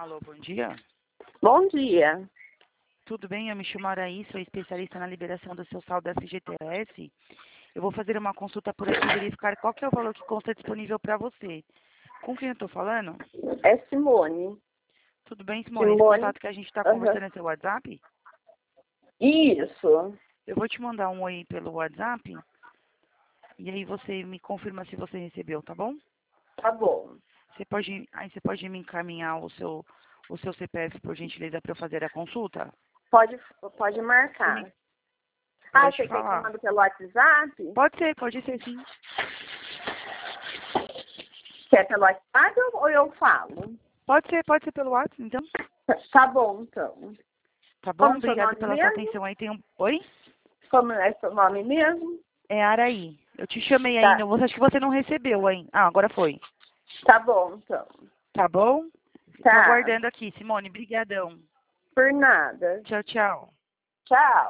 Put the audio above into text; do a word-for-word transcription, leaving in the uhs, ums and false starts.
Alô, bom dia. Bom dia. Tudo bem? Eu me chamo Araí, sou especialista na liberação do seu saldo F G T S. Eu vou fazer uma consulta por aqui e verificar qual que é o valor que consta disponível para você. Com quem eu estou falando? É Simone. Tudo bem, Simone? Esse Simone. contato que a gente está Uhum. conversando é seu WhatsApp? Isso. Eu vou te mandar um oi pelo WhatsApp e aí você me confirma se você recebeu, tá bom? Tá bom. Você pode, aí você pode me encaminhar o seu, o seu C P F, por gentileza, para eu fazer a consulta? Pode, pode Você marcar. me- Ah, Pode você quer que eu falar. mande pelo WhatsApp? Pode ser, pode ser sim. Quer pelo WhatsApp ou ou eu falo? Pode ser, pode ser pelo WhatsApp, então. Tá bom, então. Tá bom? Como é seu Obrigada nome pela sua mesmo? atenção aí. Tem um... Oi? Como é seu nome mesmo? É Araí. Eu te chamei Tá. ainda. Você acho que você não recebeu, hein? Ah, agora foi. Tá bom, então. Tá bom? Tô Tá. aguardando aqui, Simone. Brigadão. Por nada. Tchau, tchau. Tchau.